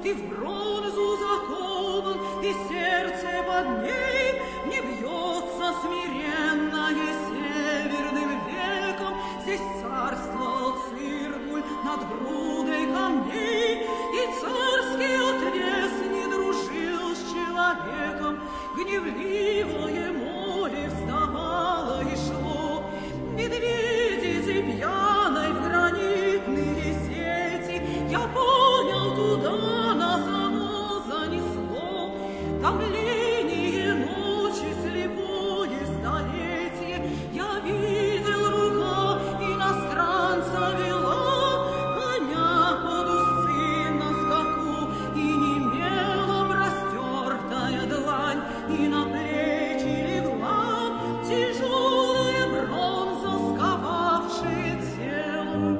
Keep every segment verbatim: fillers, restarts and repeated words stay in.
ты в бронзу закован, и сердце под ней не бьется смиренно и северным веком. Здесь царствовал Циркуль над грудой камней, и царский отвес не дружил с человеком. Гневливое море вставало и шло, медведицы пьяной в гранитные сети. Я понял, куда нас оно занесло. Томление ночи, слепое столетие. Я видел, рука иностранца вела коня под усы на скаку, и немела простертая длань, и на плечи легла тяжелая бронза, сковавшая тело.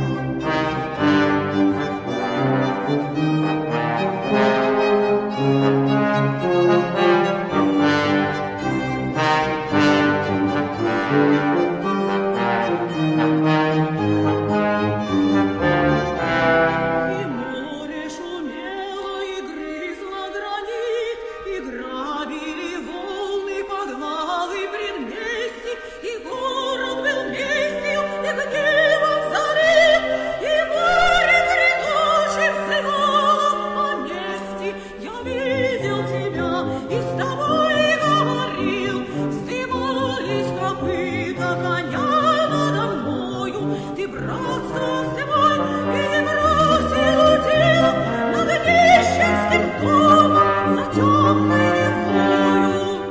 И море шумело, и грызло гранит, и грабили волны подвалы предместий, и город был местью, и гневом залит, и море три ночи взывало о мести. Я видел тебя и с тобой говорил, вздымались копыта коня надо мною. Ты братство свой и не бросил удел над нищенским домом за темной Невою.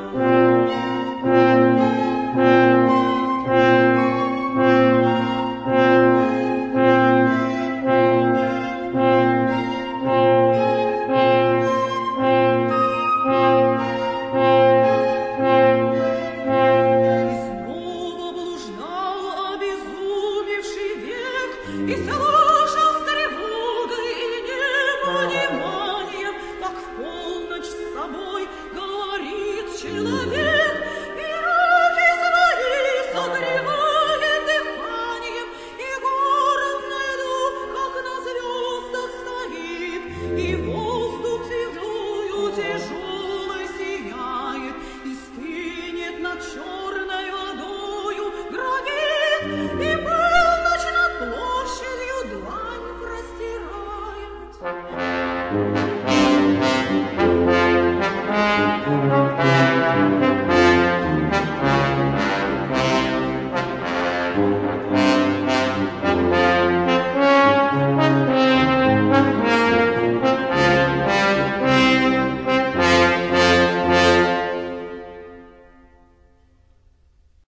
И снова блуждал обезумевший век, и слушал с тревогой и непониманием, как в полночь с собой говорит человек, и руки свои согревает дыханием, и город на льду, как на звездах стоит, и воздух свежою тяжелой сияет, и стынет над черной водою гранит, и полночь над площадью длань простирает.